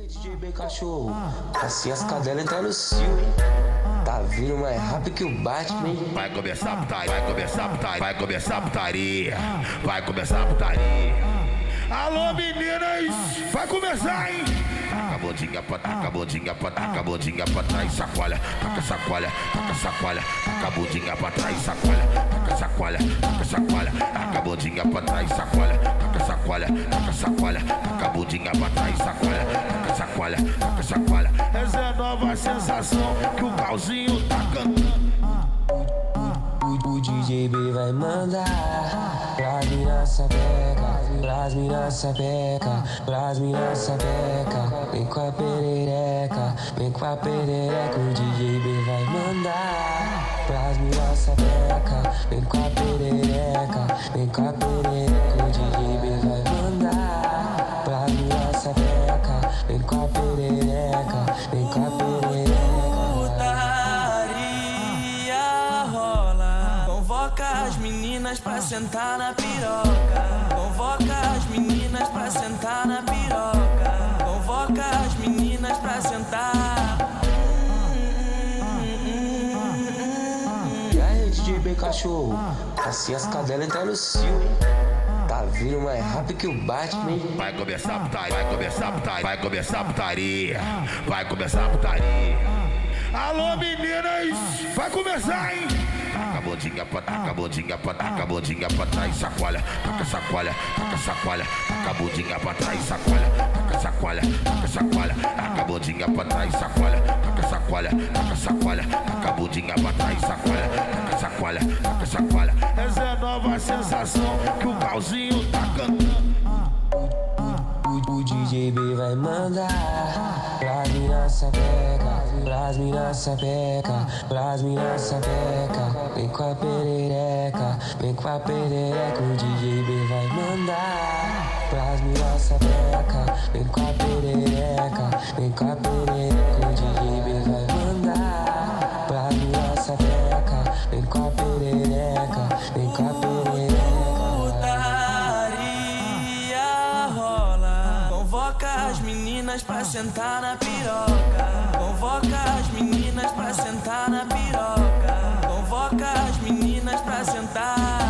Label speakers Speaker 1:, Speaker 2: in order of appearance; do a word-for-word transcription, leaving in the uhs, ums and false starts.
Speaker 1: D J B cachorro, assim as cadelas entram no cio, hein? Tá vindo mais rápido que o Batman, hein?
Speaker 2: Vai começar a putaria, vai começar a putaria, vai começar a putaria, vai começar a putaria. Alô meninas, vai começar, hein? Taca a bundinha pra taca a bundinha pra taca a bundinha pra trás, sacoalha, taca sacoalha, taca sacoalha, taca a bundinha pra trás, sacoalha, taca sacoalha, taca sacoalha, taca a bundinha pra trás, sacoalha, taca sacoalha, taca sacoalha, taca a bundinha pra trás, sacoalha, taca sacoalha, taca sacoalha. Essa é a nova sensação que o pauzinho tá cantando.
Speaker 1: O D J B vai mandar pras mina sapeca, pras mina sapeca, pras mina sapeca. Vem com a perereca, vem com a perereca. O D J B vai mandar pras mina sapeca, vem com a perereca, vem com a perereca. O D J B vai mandar pras mina sapeca, vem com a perereca, vem com a perereca.
Speaker 3: Convoca as meninas pra sentar na piroca. Convoca as meninas pra sentar na piroca. Convoca as meninas pra sentar.
Speaker 1: E aí, D J B cachorro, assim as cadelas entram no cio, hein? Tá vindo mais rápido que o Batman, hein?
Speaker 2: Vai começar a putaria, vai começar a putaria, vai começar a putaria, vai começar a putaria. Alô meninas, vai começar, hein? Taca a bundinha pra taca a bundinha pra taca a bundinha pra trás, sacoalha, taca sacoalha, taca sacoalha, taca a bundinha pra trás, sacoalha, taca sacoalha, taca sacoalha, taca a bundinha pra trás, sacoalha, taca sacoalha, taca sacoalha, taca a bundinha pra trás, sacoalha, taca sacoalha, taca sacoalha. Essa é a nova sensação que o pauzinho tá cantando.
Speaker 1: O D J B vai mandar pras mina sapeca, pras mina sapeca, pras mina sapeca. Vem com a perereca, vem com a perereca. O D J B vai mandar pras mina sapeca, vem com a perereca, vem com a perereca. O D J B vai mandar pras mina sapeca, vem com a perereca, vem com a perereca.
Speaker 3: Convoca as meninas pra sentar na piroca. Convoca as meninas pra sentar na piroca. Convoca as meninas pra sentar.